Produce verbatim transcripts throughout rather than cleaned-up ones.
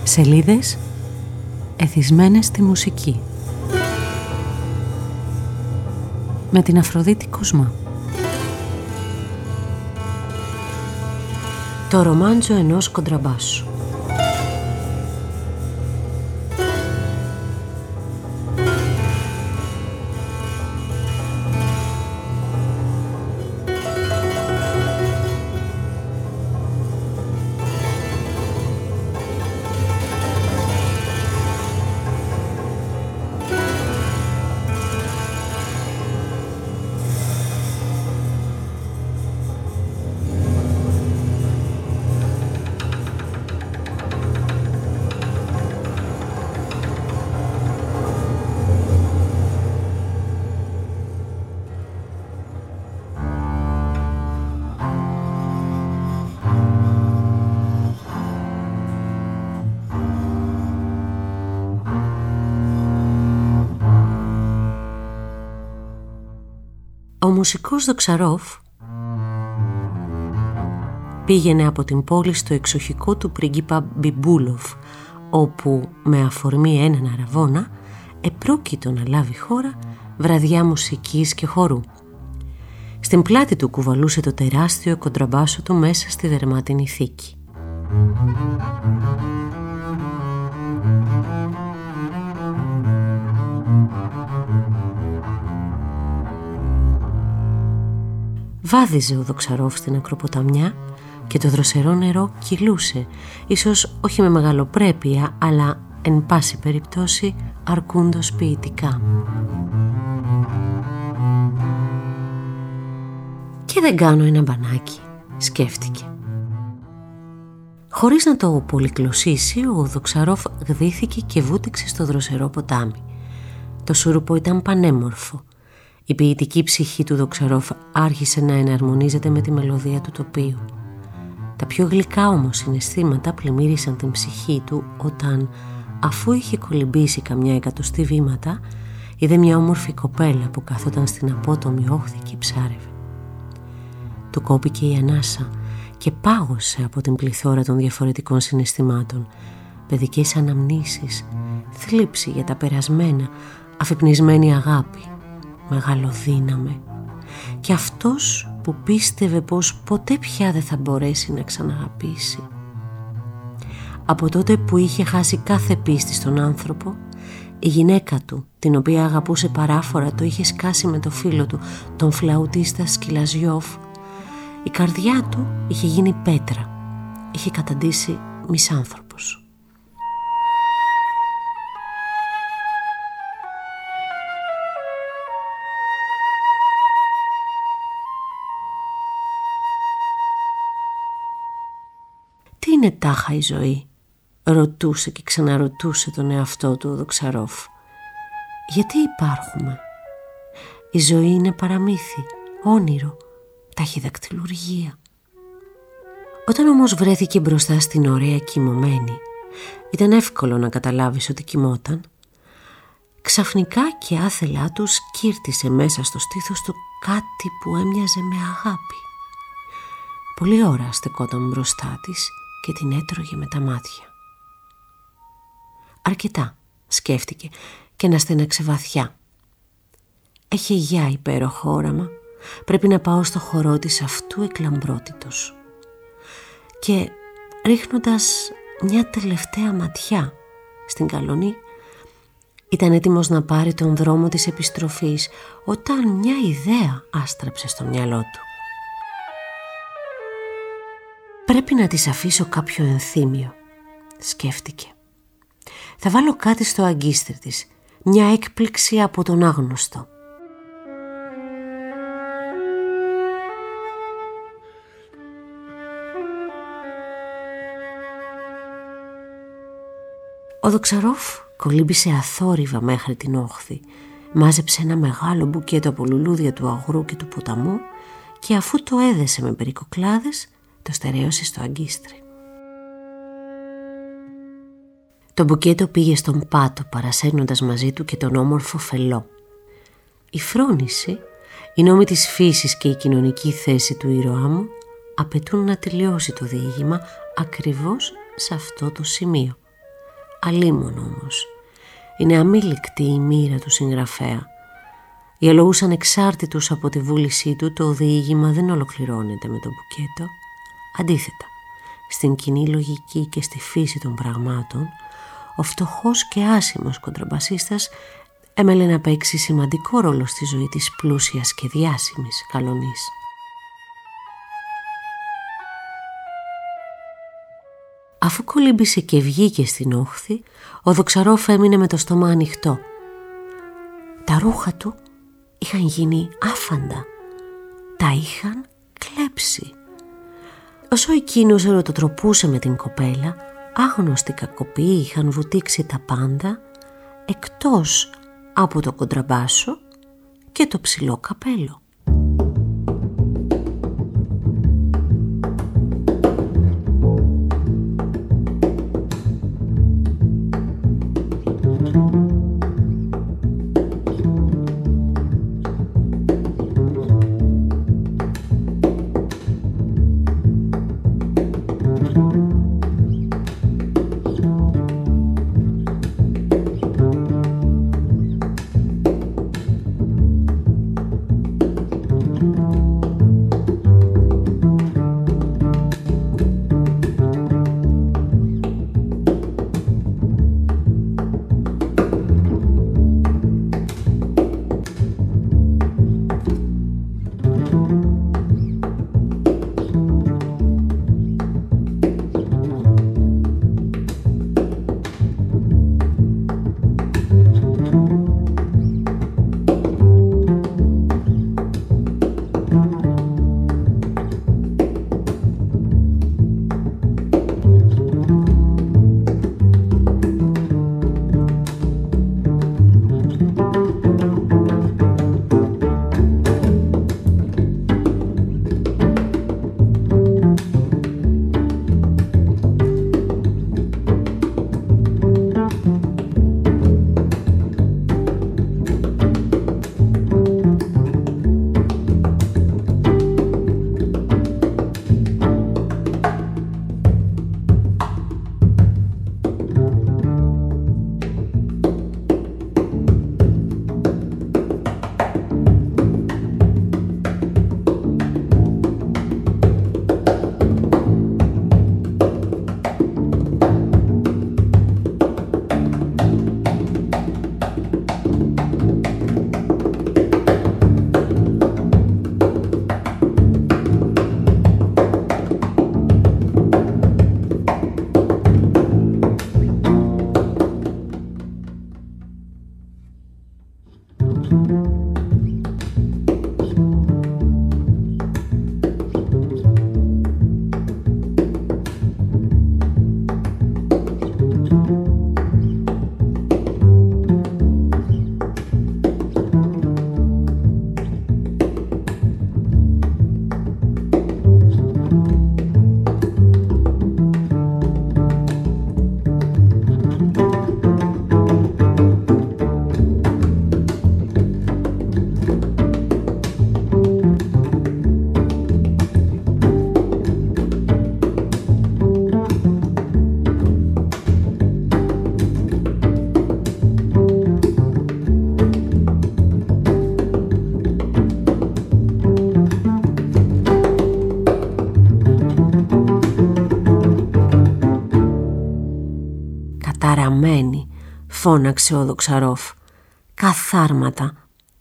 Σελίδες εθισμένες στη μουσική. Με την Αφροδίτη Κοσμά. Το ρομάντζο ενός κοντραμπάσου. Ο μουσικός Δοξαρόφ πήγαινε από την πόλη στο εξοχικό του πρίγκιπα Μπιμπούλοφ, όπου με αφορμή έναν αραβώνα επρόκειτο να λάβει χώρα βραδιά μουσικής και χορού. Στην πλάτη του κουβαλούσε το τεράστιο κοντραμπάσο του μέσα στη δερμάτινη θήκη. Βάδιζε ο Δοξαρόφ στην ακροποταμιά και το δροσερό νερό κυλούσε, ίσως όχι με μεγαλοπρέπεια, αλλά εν πάση περιπτώσει αρκούντος ποιητικά. «Και δεν κάνω ένα μπανάκι», σκέφτηκε. Χωρίς να το πολυκλωσίσει, ο Δοξαρόφ γδύθηκε και βούτυξε στο δροσερό ποτάμι. Το σούρουπο ήταν πανέμορφο. Η ποιητική ψυχή του Δοξαρόφ άρχισε να εναρμονίζεται με τη μελωδία του τοπίου. Τα πιο γλυκά όμως συναισθήματα πλημμύρισαν την ψυχή του όταν, αφού είχε κολυμπήσει καμιά εκατοστή βήματα, είδε μια όμορφη κοπέλα που καθόταν στην απότομη όχθη και ψάρευε. Του κόπηκε η ανάσα και πάγωσε από την πληθώρα των διαφορετικών συναισθημάτων, παιδικές αναμνήσεις, θλίψη για τα περασμένα, αφυπνισμένη αγάπη, μεγαλοδύναμε, και αυτός που πίστευε πως ποτέ πια δεν θα μπορέσει να ξαναγαπήσει. Από τότε που είχε χάσει κάθε πίστη στον άνθρωπο, η γυναίκα του, την οποία αγαπούσε παράφορα, το είχε σκάσει με το φίλο του, τον φλαουτίστα Σκυλαζιόφ. Η καρδιά του είχε γίνει πέτρα, είχε καταντήσει μισάνθρωπος. Τι είναι τάχα η ζωή, ρωτούσε και ξαναρωτούσε τον εαυτό του ο Δοξαρόφ. Γιατί υπάρχουμε? Η ζωή είναι παραμύθι, όνειρο, ταχυδακτηλουργία. Όταν όμως βρέθηκε μπροστά στην ωραία κοιμωμένη, ήταν εύκολο να καταλάβεις ότι κοιμόταν. Ξαφνικά και άθελά του σκύρτησε μέσα στο στήθος του κάτι που έμοιαζε με αγάπη. Πολλή ώρα στεκόταν μπροστά της και την έτρωγε με τα μάτια. Αρκετά, σκέφτηκε, και να στενάξε βαθιά. Έχει γιά υπέροχο όραμα, πρέπει να πάω στο χορό της αυτού εκλαμπρότητος. Και ρίχνοντας μια τελευταία ματιά στην καλονή, ήταν έτοιμος να πάρει τον δρόμο της επιστροφής, όταν μια ιδέα άστραψε στο μυαλό του. «Πρέπει να της αφήσω κάποιο ενθύμιο», σκέφτηκε. «Θα βάλω κάτι στο αγκίστρι της, μια έκπληξη από τον άγνωστο». Ο Δοξαρόφ κολύμπησε αθόρυβα μέχρι την όχθη, μάζεψε ένα μεγάλο μπουκέτο από λουλούδια του αγρού και του ποταμού και αφού το έδεσε με περικοκλάδες, το στερέωσε στο αγκίστρι. Το μπουκέτο πήγε στον πάτο, παρασέρνοντας μαζί του και τον όμορφο φελό. Η φρόνηση, οι νόμοι της φύσης και η κοινωνική θέση του ήρωά μου απαιτούν να τελειώσει το διήγημα ακριβώς σε αυτό το σημείο. Αλίμονο όμως. Είναι αμήλικτη η μοίρα του συγγραφέα. Για λόγους ανεξάρτητους από τη βούλησή του, το διήγημα δεν ολοκληρώνεται με το μπουκέτο. Αντίθετα, στην κοινή λογική και στη φύση των πραγμάτων, ο φτωχός και άσημος κοντραμπασίστας έμελε να παίξει σημαντικό ρόλο στη ζωή της πλούσιας και διάσημης Καλονής. Αφού κολύμπησε και βγήκε στην όχθη, ο Δοξαρόφ έμεινε με το στόμα ανοιχτό. Τα ρούχα του είχαν γίνει άφαντα. Τα είχαν κλέψει. Όσο εκείνος ερωτοτροπούσε με την κοπέλα, άγνωστοι κακοποιοί είχαν βουτήξει τα πάντα, εκτός από το κοντραμπάσο και το ψηλό καπέλο. Ταραμένη, φώναξε ο Δοξαρόφ. Καθάρματα.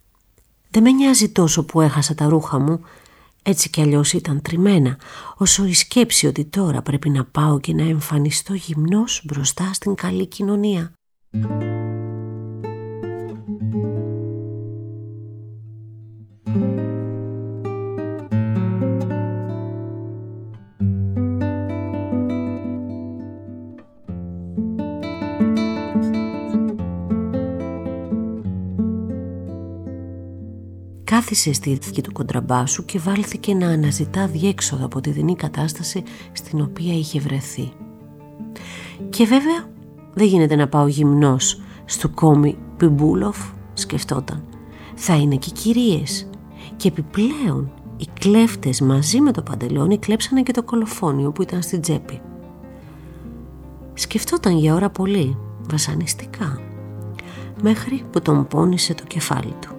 Δεν με νοιάζει τόσο που έχασα τα ρούχα μου, έτσι κι αλλιώς ήταν τριμμένα, όσο η σκέψη ότι τώρα πρέπει να πάω και να εμφανιστώ γυμνός μπροστά στην καλή κοινωνία. Κάθισε στη δική του κοντραμπάσου και βάλθηκε να αναζητά διέξοδο από τη δεινή κατάσταση στην οποία είχε βρεθεί. Και βέβαια δεν γίνεται να πάω γυμνός στο κόμι Πιμπούλοφ, σκεφτόταν. Θα είναι και κυρίες. Και επιπλέον οι κλέφτες μαζί με το παντελόνι κλέψανε και το κολοφόνιο που ήταν στην τσέπη. Σκεφτόταν για ώρα πολύ βασανιστικά, μέχρι που τον πόνισε το κεφάλι του.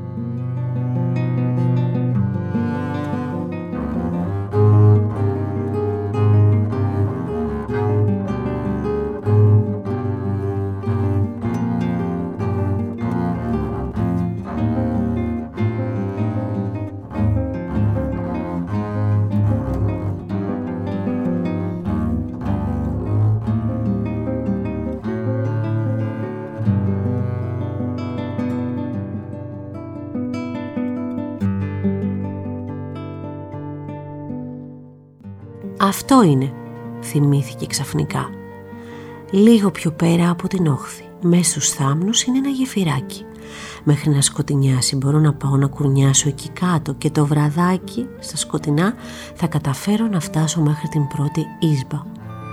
«Αυτό είναι», θυμήθηκε ξαφνικά. «Λίγο πιο πέρα από την όχθη, μέσα στους θάμνους είναι ένα γεφυράκι. Μέχρι να σκοτεινιάσει μπορώ να πάω να κουρνιάσω εκεί κάτω και το βραδάκι στα σκοτεινά θα καταφέρω να φτάσω μέχρι την πρώτη ίσμπα».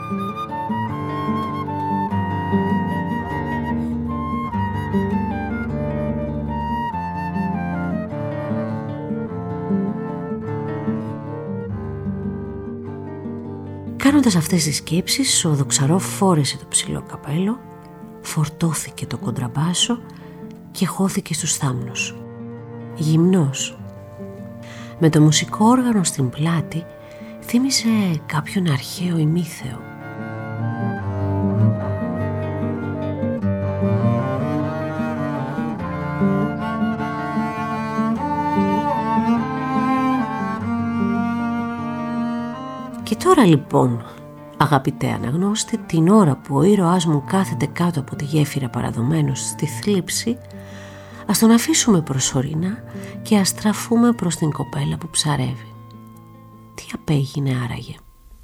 Κάνοντας αυτές τις σκέψεις, ο Δοξαρόφ φόρεσε το ψηλό καπέλο, φορτώθηκε το κοντραμπάσο και χώθηκε στους θάμνους. Γυμνός, με το μουσικό όργανο στην πλάτη, θύμισε κάποιον αρχαίο ημίθεο. Και τώρα λοιπόν, αγαπητέ αναγνώστη, την ώρα που ο ήρωάς μου κάθεται κάτω από τη γέφυρα παραδομένος στη θλίψη, ας τον αφήσουμε προσωρινά και ας στραφούμε προς την κοπέλα που ψαρεύει. Τι απέγινε άραγε?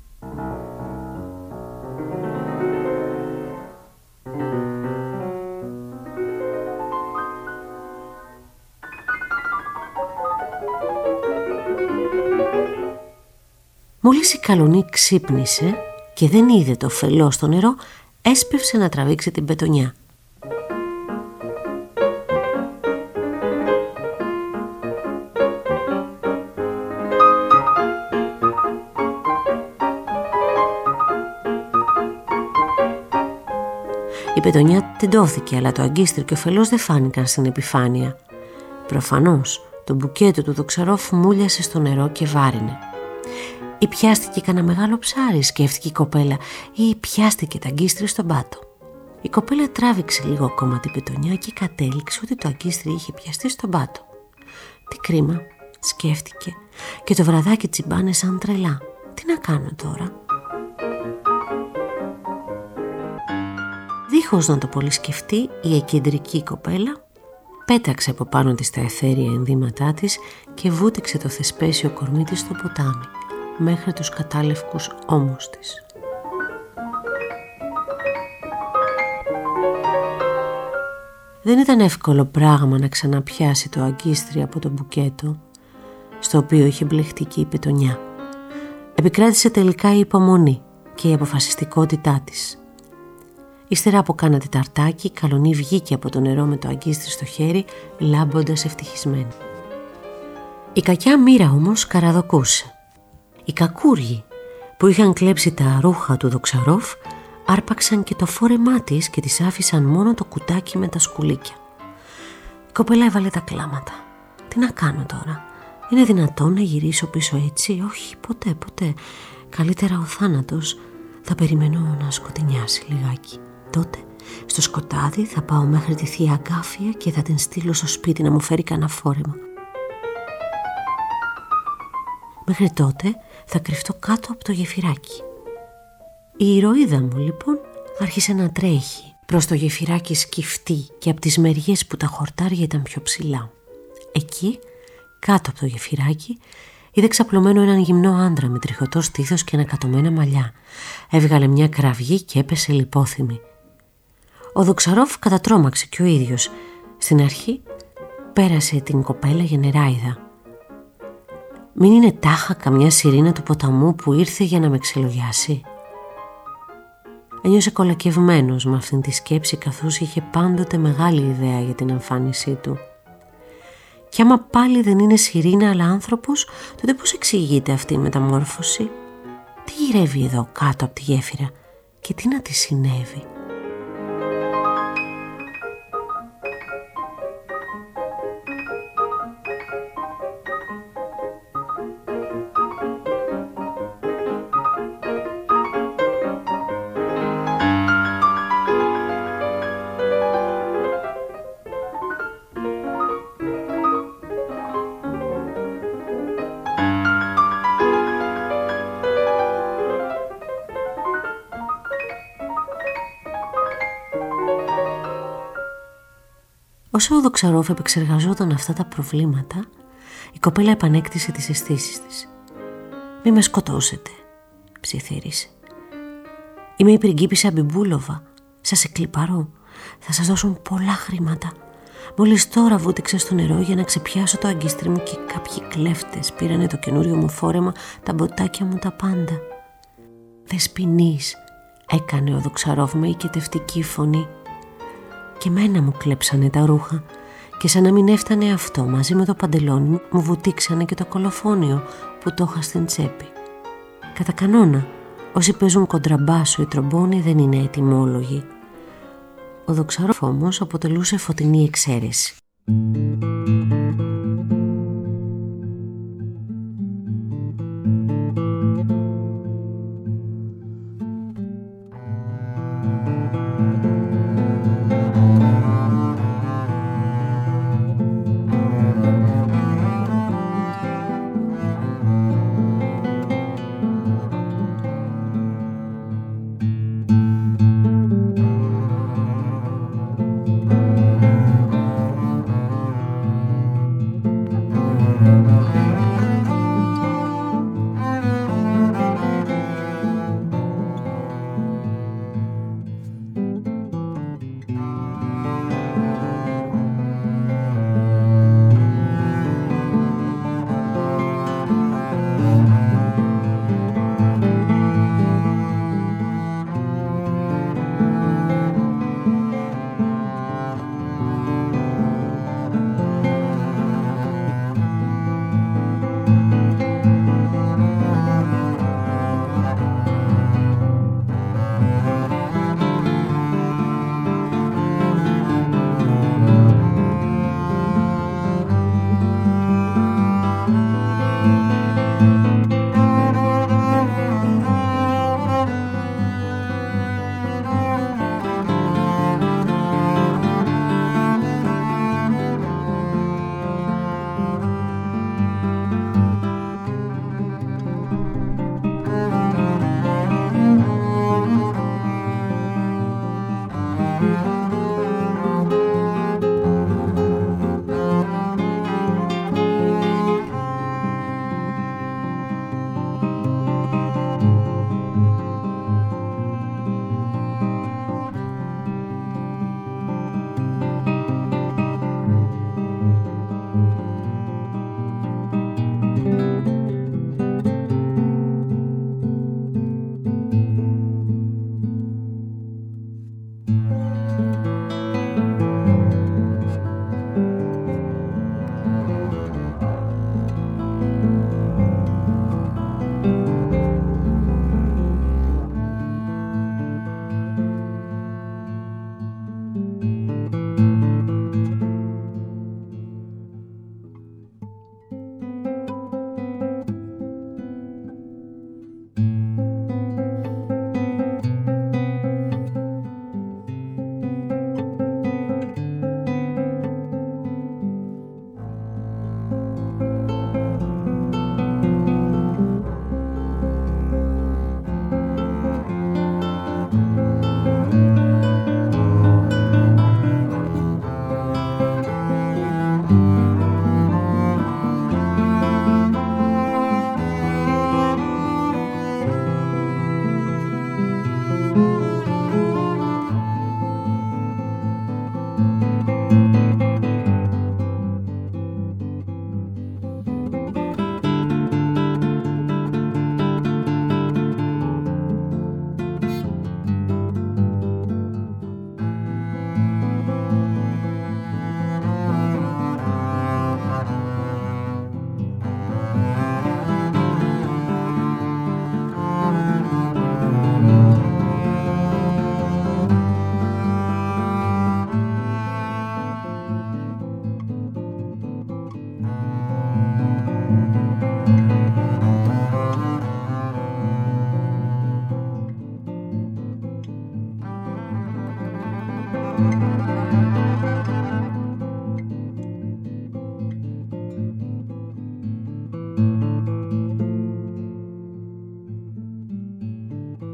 Μόλις η καλονή ξύπνησε και δεν είδε το φελό στο νερό, έσπευσε να τραβήξει την πετονιά. Η πετονιά τεντώθηκε, αλλά το αγκίστρι και ο φελός δεν φάνηκαν στην επιφάνεια. Προφανώς το μπουκέτο του Δοξαρόφ μούλιασε στο νερό και βάρινε. Ή πιάστηκε κανένα μεγάλο ψάρι, σκέφτηκε η κοπέλα, ή πιάστηκε το αγκίστρι στον πάτο. Η κοπέλα τράβηξε λίγο ακόμα την πετονιά και κατέληξε ότι το αγκίστρι είχε πιαστεί στον πάτο. Τι κρίμα, σκέφτηκε, και το βραδάκι τσιμπάνε σαν τρελά. Τι να κάνω τώρα? Δίχως να το πολύ σκεφτεί, η εκκεντρική κοπέλα πέταξε από πάνω της τα αιθέρια ενδύματά της και βούτυξε το θεσπέσιο κορμί της στο ποτάμι, μέχρι τους κατάλευκους ώμους της. Δεν ήταν εύκολο πράγμα να ξαναπιάσει το αγκίστρι από το μπουκέτο, στο οποίο είχε μπλεχτεί και η πετονιά. Επικράτησε τελικά η υπομονή και η αποφασιστικότητά της. Ύστερα από κάνα τεταρτάκι, η καλονή βγήκε από το νερό με το αγκίστρι στο χέρι, λάμποντας ευτυχισμένη. Η κακιά μοίρα όμως καραδοκούσε. Οι κακούργοι που είχαν κλέψει τα ρούχα του Δοξαρόφ άρπαξαν και το φόρεμά της και της άφησαν μόνο το κουτάκι με τα σκουλίκια. Η κοπέλα έβαλε τα κλάματα. Τι να κάνω τώρα? Είναι δυνατόν να γυρίσω πίσω έτσι? Όχι, ποτέ, ποτέ. Καλύτερα ο θάνατος. Θα περιμένω να σκοτεινιάσει λιγάκι. Τότε στο σκοτάδι θα πάω μέχρι τη θεία Αγκάφια και θα την στείλω στο σπίτι να μου φέρει κανένα φόρεμα. Μέχρι τότε θα κρυφτώ κάτω από το γεφυράκι. Η ηρωίδα μου λοιπόν άρχισε να τρέχει προς το γεφυράκι σκυφτή και από τις μεριές που τα χορτάρια ήταν πιο ψηλά. Εκεί, κάτω από το γεφυράκι, είδε ξαπλωμένο έναν γυμνό άντρα με τριχωτό στήθος και ανακατωμένα μαλλιά. Έβγαλε μια κραυγή και έπεσε λιπόθυμη. Ο Δοξαρόφ κατατρόμαξε κι ο ίδιος. Στην αρχή πέρασε την κοπέλα για νεράιδα. Μην είναι τάχα καμιά σιρήνα του ποταμού που ήρθε για να με ξελογιάσει? Ένιωσε κολακευμένος με αυτήν τη σκέψη, καθώς είχε πάντοτε μεγάλη ιδέα για την εμφάνισή του. Κι άμα πάλι δεν είναι σιρήνα αλλά άνθρωπος, τότε πώς εξηγείται αυτή η μεταμόρφωση? Τι γυρεύει εδώ κάτω από τη γέφυρα και τι να τη συνέβη? Όσο ο Δοξαρόφ επεξεργαζόταν αυτά τα προβλήματα, η κοπέλα επανέκτησε τις αισθήσεις της. «Μη με σκοτώσετε», ψιθύρισε. «Είμαι η πριγκίπισσα Μπιμπούλοβα. Σας εκλιπαρώ. Θα σας δώσουν πολλά χρήματα. Μόλις τώρα βούτυξα στο νερό για να ξεπιάσω το αγκίστρι μου και κάποιοι κλέφτες πήρανε το καινούριο μου φόρεμα, τα μποτάκια μου, τα πάντα». «Δεσποινής», έκανε ο Δοξαρόφ με οικετευτική φωνή. «Και μένα μου κλέψανε τα ρούχα και σαν να μην έφτανε αυτό, μαζί με το παντελόνι μου, μου βουτήξανε και το κολοφόνιο που το είχα στην τσέπη. Κατά κανόνα, όσοι παίζουν κοντραμπάσο ή τρομπόνι δεν είναι ετοιμόλογοι». Ο Δοξαρόφ όμως αποτελούσε φωτεινή εξαίρεση.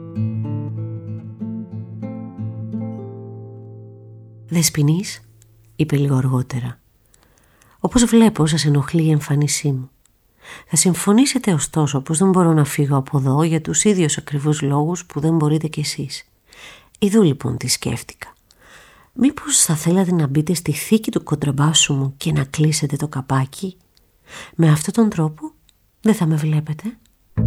«Δεσποινής», είπε λίγο αργότερα. «Όπως βλέπω σας ενοχλεί η εμφάνισή μου. Θα συμφωνήσετε ωστόσο πως δεν μπορώ να φύγω από εδώ για τους ίδιους ακριβούς λόγους που δεν μπορείτε κι εσείς. Ιδού λοιπόν τι σκέφτηκα. Μήπως θα θέλατε να μπείτε στη θήκη του κοντραμπάσου μου και να κλείσετε το καπάκι? Με αυτόν τον τρόπο δεν θα με βλέπετε».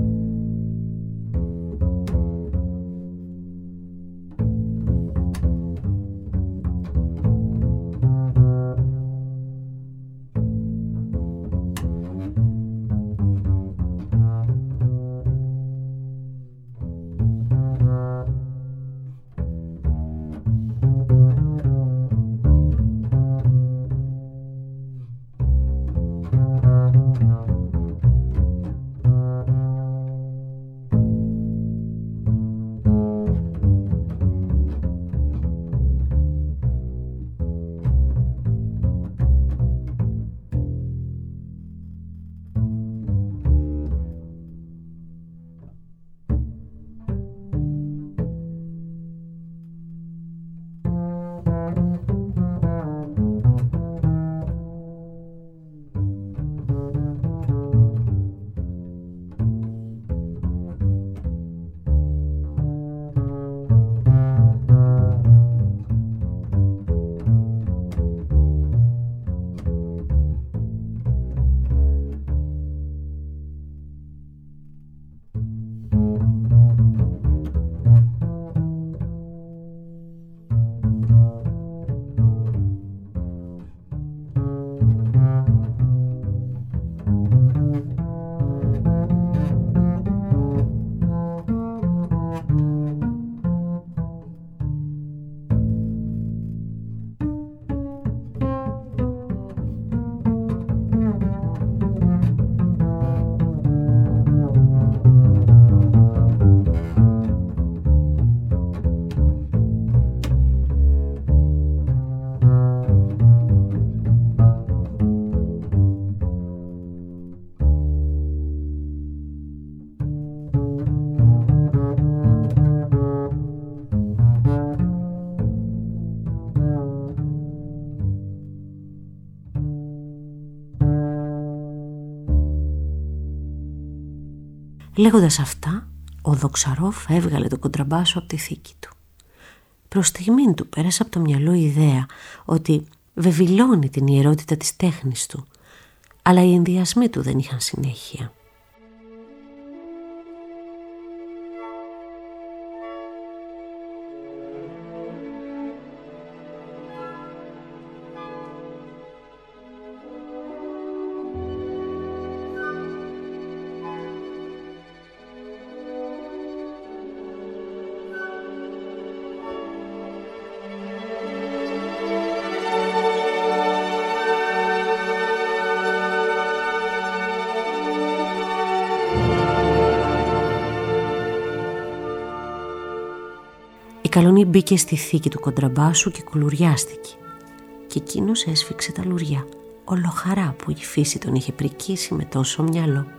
Λέγοντας αυτά, ο Δοξαρόφ έβγαλε το κοντραμπάσο από τη θήκη του. Προς στιγμήν του πέρασε από το μυαλό η ιδέα ότι βεβηλώνει την ιερότητα της τέχνης του, αλλά οι ενδιασμοί του δεν είχαν συνέχεια. Η καλονή μπήκε στη θήκη του κοντραμπάσου και κουλουριάστηκε. Και εκείνος έσφιξε τα λουριά, ολοχαρά που η φύση τον είχε πρικήσει με τόσο μυαλό.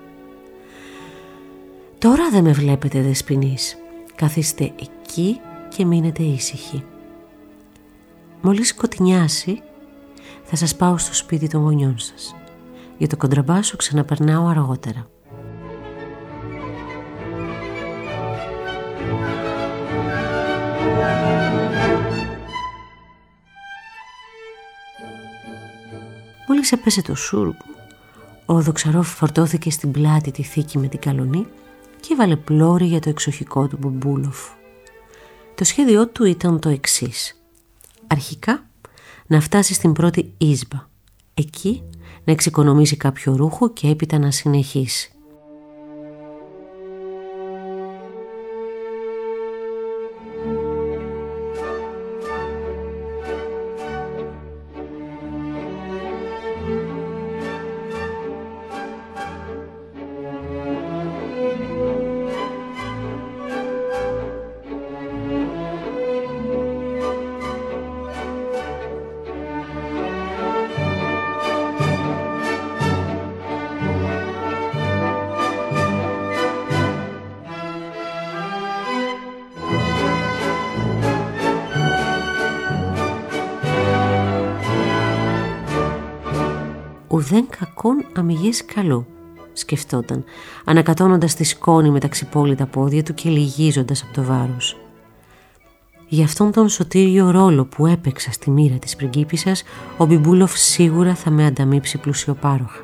«Τώρα δεν με βλέπετε, δεσποινής. Καθίστε εκεί και μείνετε ήσυχοι. Μόλις σκοτεινιάσει θα σας πάω στο σπίτι των γονιών σας. Για το κοντραμπάσο ξαναπερνάω αργότερα». Μόλις έπεσε το σούρπο, ο Δοξαρόφ φορτώθηκε στην πλάτη τη θήκη με την καλονή και έβαλε πλώρη για το εξοχικό του Μπουμπούλοφ. Το σχέδιό του ήταν το εξής. Αρχικά να φτάσει στην πρώτη ίσμπα, εκεί να εξοικονομήσει κάποιο ρούχο και έπειτα να συνεχίσει. ουδέν κακόν αμυγές καλό, σκεφτόταν, ανακατώνοντας τη σκόνη με τα ξυπόλυτα πόδια του και λυγίζοντας από το βάρος. Για αυτόν τον σωτήριο ρόλο που έπαιξα στη μοίρα της πριγκίπισσας, ο Μπιμπούλοφ σίγουρα θα με ανταμείψει πλουσιοπάροχα.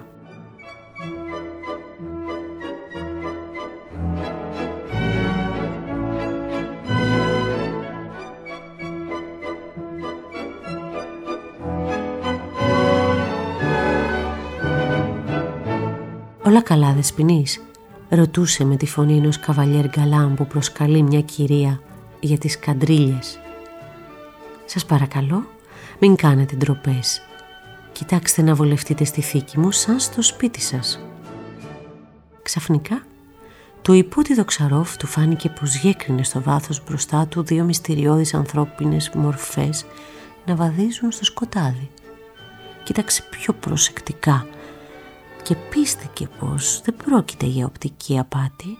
«Όλα καλά, Δεσποινής?» ρωτούσε με τη φωνή ενός καβαλιέρ γκαλάν που προσκαλεί μια κυρία για τις καντρίλιες. «Σας παρακαλώ, μην κάνετε ντροπές. Κοιτάξτε να βολευτείτε στη θήκη μου σαν στο σπίτι σας». Ξαφνικά, το υπούτι Δοξαρόφ του φάνηκε πως γέκρινε στο βάθος μπροστά του δύο μυστηριώδεις ανθρώπινες μορφές να βαδίζουν στο σκοτάδι. Κοίταξε πιο προσεκτικά και πίστηκε πως δεν πρόκειται για οπτική απάτη.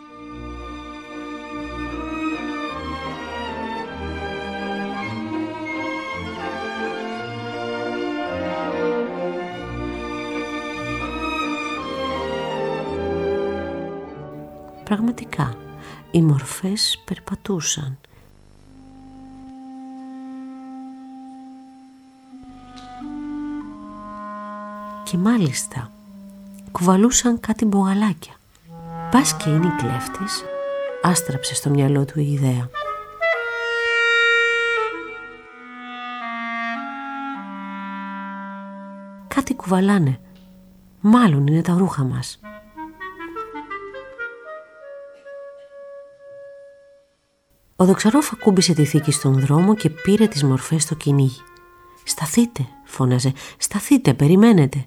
Πραγματικά, οι μορφές περπατούσαν. Και μάλιστα κουβαλούσαν κάτι μπογαλάκια. Πας και είναι η κλέφτης, άστραψε στο μυαλό του η ιδέα. Κάτι κουβαλάνε, μάλλον είναι τα ρούχα μας. Ο Δοξαρόφ ακούμπησε τη θήκη στον δρόμο και πήρε τις μορφές στο κυνήγι. «Σταθείτε», φώναζε, «σταθείτε, περιμένετε».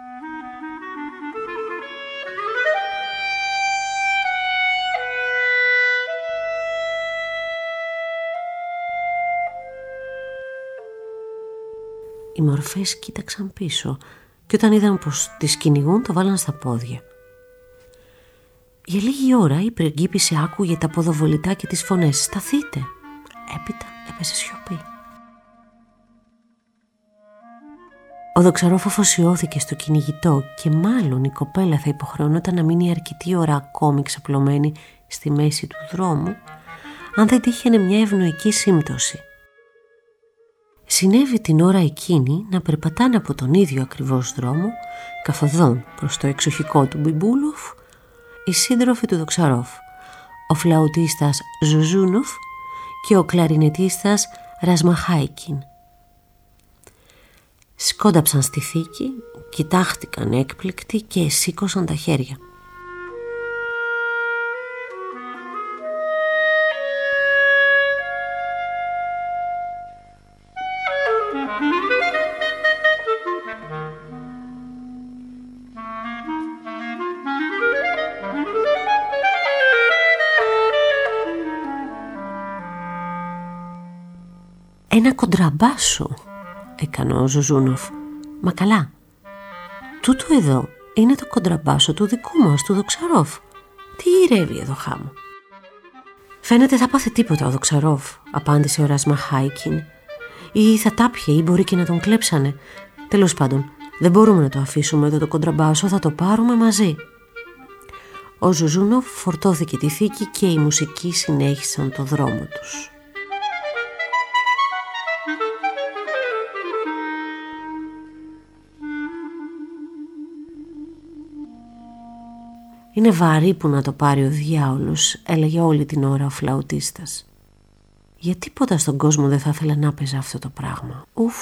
Οι μορφές κοίταξαν πίσω και όταν είδαν πως τις κυνηγούν το βάλαν στα πόδια. Για λίγη ώρα η πριγκίπισσα άκουγε τα ποδοβολητά και τις φωνές «Σταθείτε». Έπειτα έπεσε σιωπή. Ο Δοξαρόφ αφοσιώθηκε στο κυνηγητό και μάλλον η κοπέλα θα υποχρεωνόταν να μείνει αρκετή ώρα ακόμη ξαπλωμένη στη μέση του δρόμου αν δεν τύχαινε μια ευνοϊκή σύμπτωση. Συνέβη την ώρα εκείνη να περπατάνε από τον ίδιο ακριβώς δρόμο, καθοδόν προς το εξοχικό του Μπιμπούλοφ, οι σύντροφοι του Δοξαρόφ, ο φλαουτίστας Ζουζούνοφ και ο κλαρινετίστας Ρασμαχάικιν. Σκόνταψαν στη θήκη, κοιτάχτηκαν έκπληκτοι και σήκωσαν τα χέρια. «Ένα κοντραμπάσο», έκανε ο Ζουζούνοφ. «Μα καλά, τούτο εδώ είναι το κοντραμπάσο του δικού μας, του Δοξαρόφ. Τι γυρεύει εδώ χάμω?» «Φαίνεται θα πάθει τίποτα ο Δοξαρόφ», απάντησε ο Ρασμαχάικιν. «Ή θα τα πιε ή μπορεί και να τον κλέψανε. Τέλος πάντων, δεν μπορούμε να το αφήσουμε εδώ το κοντραμπάσο, θα το πάρουμε μαζί». Ο Ζουζούνοφ φορτώθηκε τη θήκη και οι μουσικοί συνέχισαν το δρόμο τους. «Είναι βαρύ που να το πάρει ο διάολος», έλεγε όλη την ώρα ο φλαουτίστας. «Για τίποτα στον κόσμο δεν θα ήθελα να παίζα αυτό το πράγμα. Ουφ».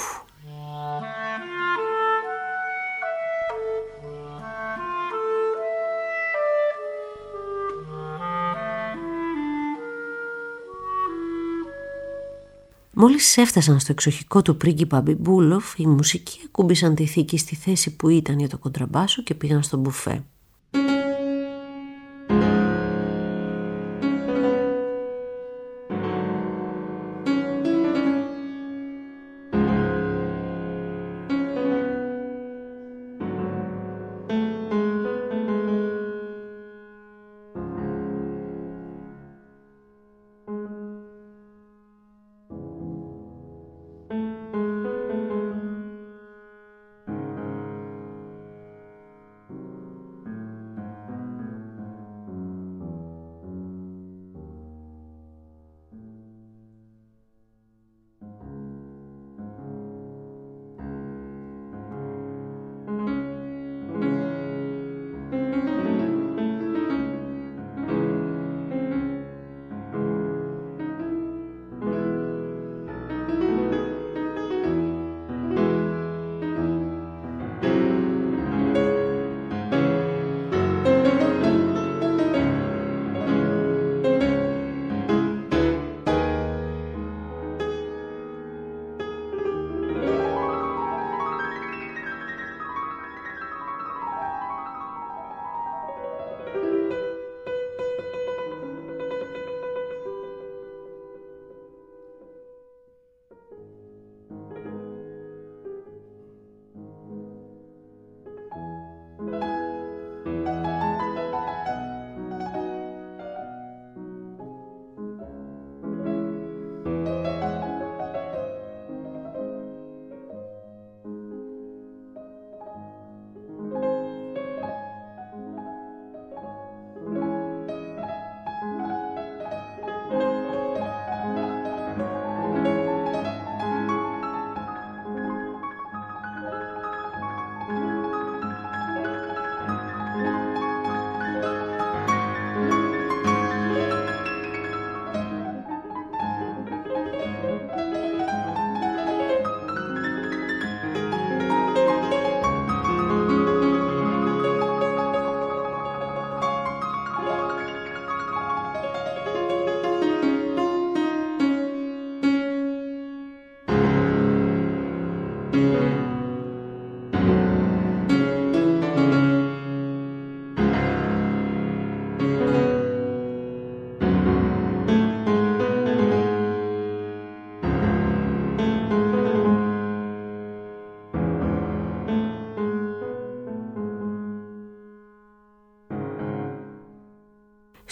Μόλις έφτασαν στο εξοχικό του πρίγκιπα Μπιμπούλοφ, οι μουσικοί ακούμπησαν τη θήκη στη θέση που ήταν για το κοντραμπάσο και πήγαν στο μπουφέ.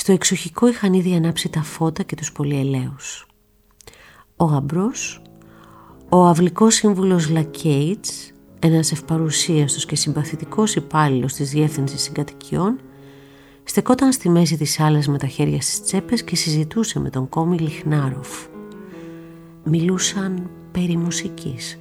Στο εξοχικό είχαν ήδη ανάψει τα φώτα και τους πολυελαίους. Ο γαμπρός, ο αυλικός σύμβουλος Λακέιτς, ένας ευπαρουσίαστος και συμπαθητικός υπάλληλος της Διεύθυνσης Συγκατοικιών, στεκόταν στη μέση της σάλας με τα χέρια στις τσέπες και συζητούσε με τον κόμι Λιχνάροφ. Μιλούσαν περί μουσικής.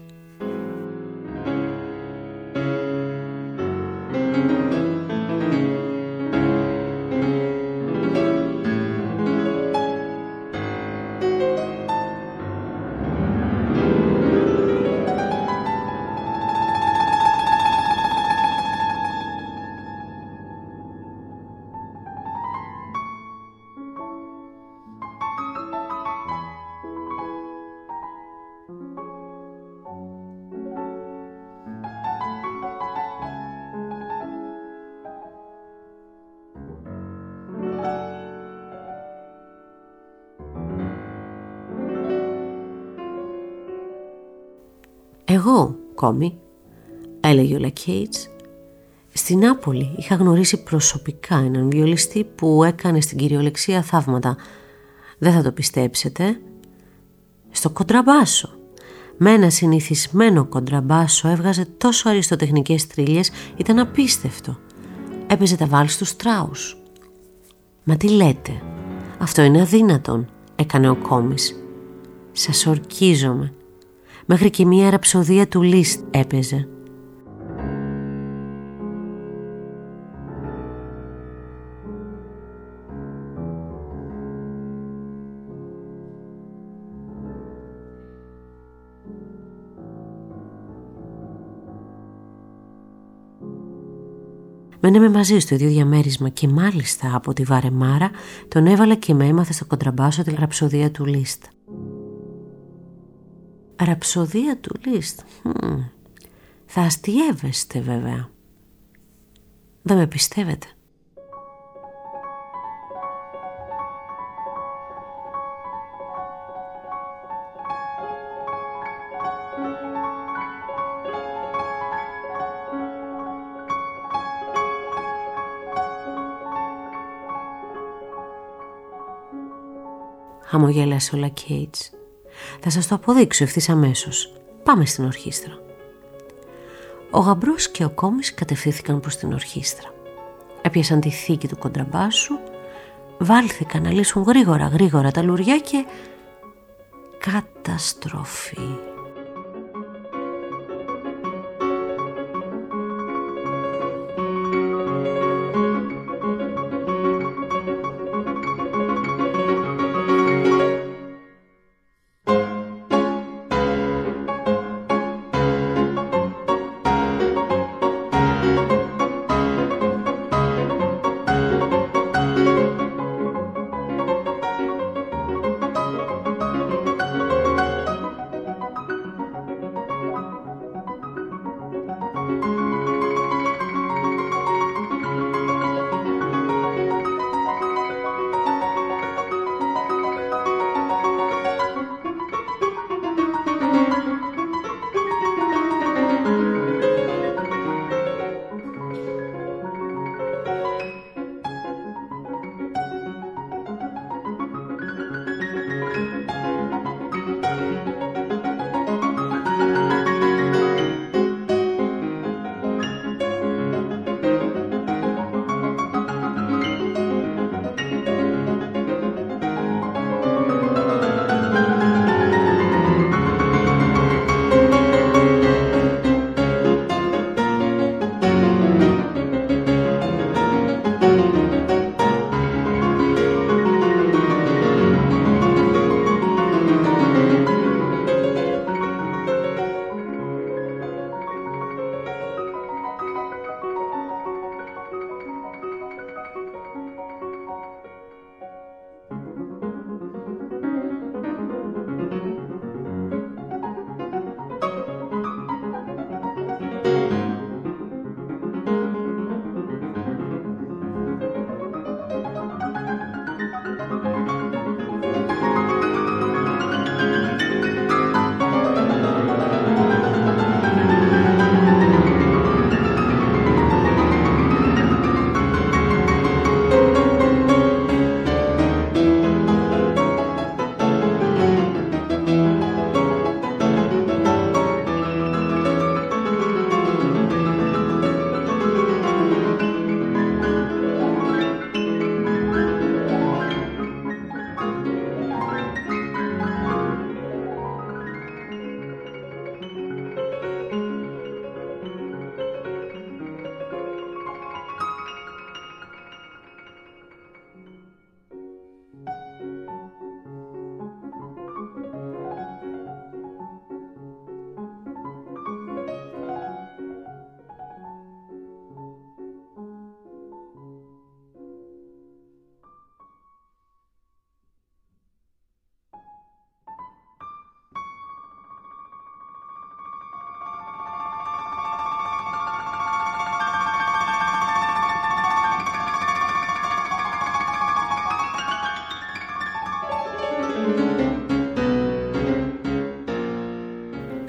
«Εγώ, κόμι», έλεγε ο Λακέιτς, «στη Νάπολη είχα γνωρίσει προσωπικά έναν βιολιστή που έκανε στην κυριολεξία θαύματα. Δεν θα το πιστέψετε. Στο κοντραμπάσο. Με ένα συνηθισμένο κοντραμπάσο έβγαζε τόσο αριστοτεχνικές τρίλιες, ήταν απίστευτο. Έπαιζε τα βάλς του Στράους». «Μα τι λέτε, αυτό είναι αδύνατον», έκανε ο κόμις. «Σας ορκίζομαι. Μέχρι και μία ραψοδία του Λίστ έπαιζε». Μέναμε μαζί στο ίδιο διαμέρισμα και μάλιστα από τη Βαρεμάρα τον έβαλε και με έμαθε στο κοντραμπάσο τη ραψοδία του Λίστ. Ραψοδία του Λίστ. Hm. Θα αστιεύεστε βέβαια. Δεν με πιστεύετε. Χαμογέλασε ο Λακέιτς. «Θα σας το αποδείξω ευθύς αμέσως. Πάμε στην ορχήστρα». Ο γαμπρός και ο κόμις κατευθύνθηκαν προς την ορχήστρα. Έπιασαν τη θήκη του κοντραμπάσου, βάλθηκαν να λύσουν γρήγορα γρήγορα τα λουριά και... καταστροφή.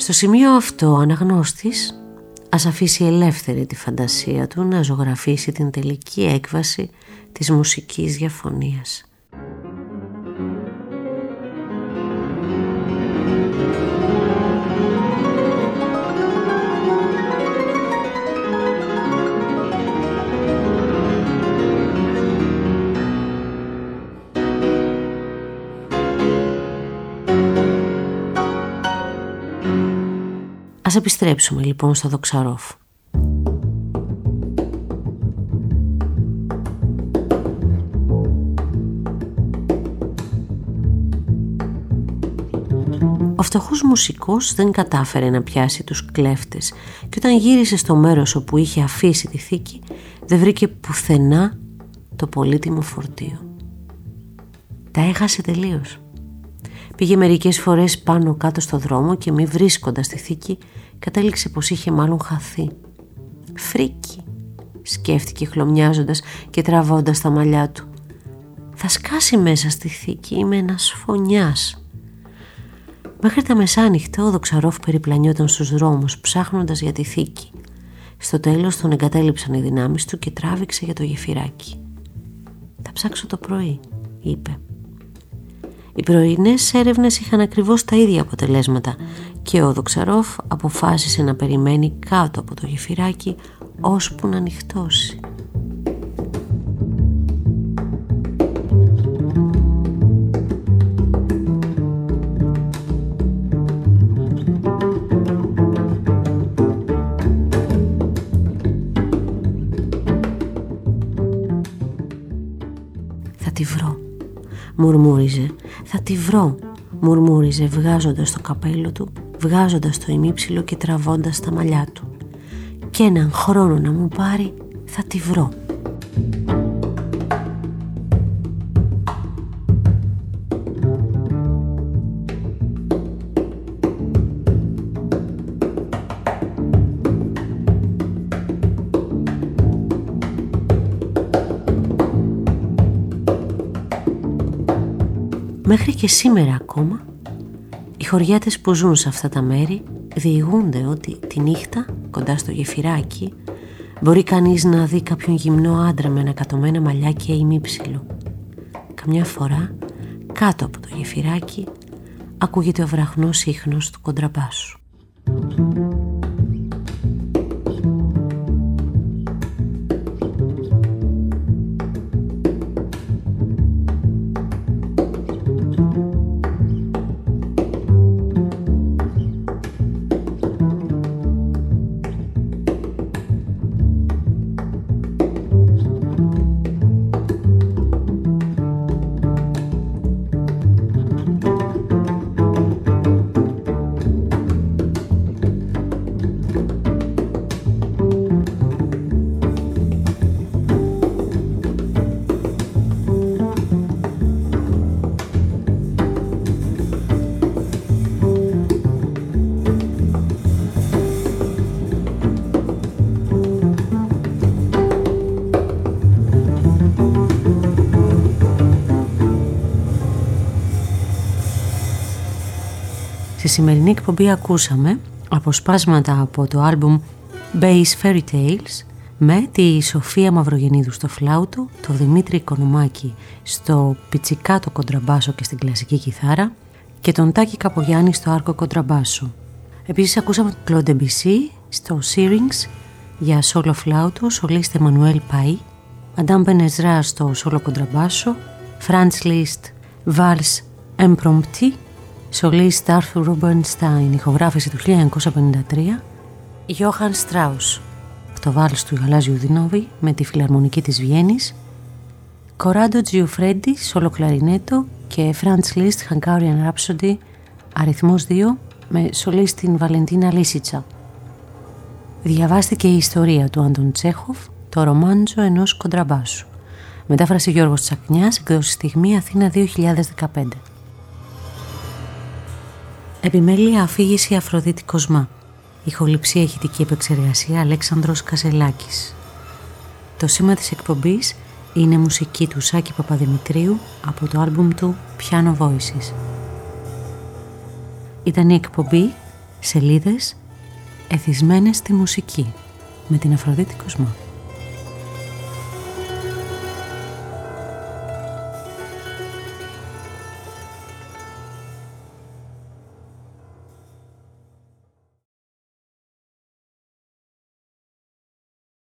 Στο σημείο αυτό ο αναγνώστης ας αφήσει ελεύθερη τη φαντασία του να ζωγραφίσει την τελική έκβαση της μουσικής διαφωνίας. Ας επιστρέψουμε λοιπόν στο Δοξαρόφ. Ο φτωχός μουσικός δεν κατάφερε να πιάσει τους κλέφτες και όταν γύρισε στο μέρος όπου είχε αφήσει τη θήκη δεν βρήκε πουθενά το πολύτιμο φορτίο. Τα έχασε τελείως. Πήγε μερικές φορές πάνω κάτω στο δρόμο και μη βρίσκοντας τη θήκη κατέληξε πως είχε μάλλον χαθεί. Φρίκι, σκέφτηκε χλωμιάζοντας και τραβώντας τα μαλλιά του. Θα σκάσει μέσα στη θήκη, είμαι ένας φωνιάς. Μέχρι τα μεσάνυχτα ο Δοξαρόφ περιπλανιόταν στους δρόμους ψάχνοντας για τη θήκη. Στο τέλος τον εγκατέλειψαν οι δυνάμεις του και τράβηξε για το γεφυράκι. «Θα ψάξω το πρωί», είπε. Οι πρωινές έρευνες είχαν ακριβώς τα ίδια αποτελέσματα και ο Δοξαρόφ αποφάσισε να περιμένει κάτω από το γεφυράκι ώσπου να νυχτώσει. «Θα τη βρω», μουρμούριζε, «θα τη βρω», μουρμούριζε βγάζοντας το καπέλο του, βγάζοντας το ημίψιλο και τραβώντας τα μαλλιά του. «Κι έναν χρόνο να μου πάρει, θα τη βρω». Μέχρι και σήμερα ακόμα οι χωριάτες που ζουν σε αυτά τα μέρη διηγούνται ότι τη νύχτα κοντά στο γεφυράκι μπορεί κανείς να δει κάποιον γυμνό άντρα με ανακατωμένα μαλλιά και ημίψιλο. Καμιά φορά κάτω από το γεφυράκι ακούγεται ο βραχνός ίχνος του κοντραμπάσου. Στη σημερινή εκπομπή ακούσαμε αποσπάσματα από το άλμπουμ Bass Fairy Tales με τη Σοφία Μαυρογεννίδου στο φλάουτο, το Δημήτρη Οικονομάκη στο πιτσικάτο κοντραμπάσο και στην κλασική κιθάρα και τον Τάκη Καπογιάννη στο άρκο κοντραμπάσο. Επίσης ακούσαμε τον Claude Debussy στο Syrinx για σόλο φλάουτο, σολίστε Εμμανουέλ Παΐ, Madame Ben Ezra στο σόλο κοντραμπάσο, Franz Liszt Vals Impromptu, σολίστ Άρθουρ Ρούμπενστάιν, ηχογράφηση του χίλια εννιακόσια πενήντα τρία, Γιώχαν Στράους, το βάλς του Γαλάζιου Δινόβι με τη Φιλαρμονική της Βιέννης, Κοράντο Τζιουφρέντι, σόλο κλαρινέτο και Franz Liszt Hungarian Rhapsody, αριθμός δύο, με σολίστ την Βαλεντίνα Λίσιτσα. Διαβάστηκε η ιστορία του Άντων Τσέχοφ, το ρομάντζο ενός κοντραμπάσου. Μετάφραση Γιώργος Τσακνιάς, εκδόση Στιγμή, Αθήνα δύο χιλιάδες δεκαπέντε. Επιμέλεια αφήγηση Αφροδίτη Κοσμά. Ηχοληψία ηχητική επεξεργασία Αλέξανδρος Κασελάκης. Το σήμα της εκπομπής είναι μουσική του Σάκη Παπαδημητρίου από το άλμπουμ του Piano Voices. Ήταν η εκπομπή Σελίδες εθισμένες στη μουσική με την Αφροδίτη Κοσμά.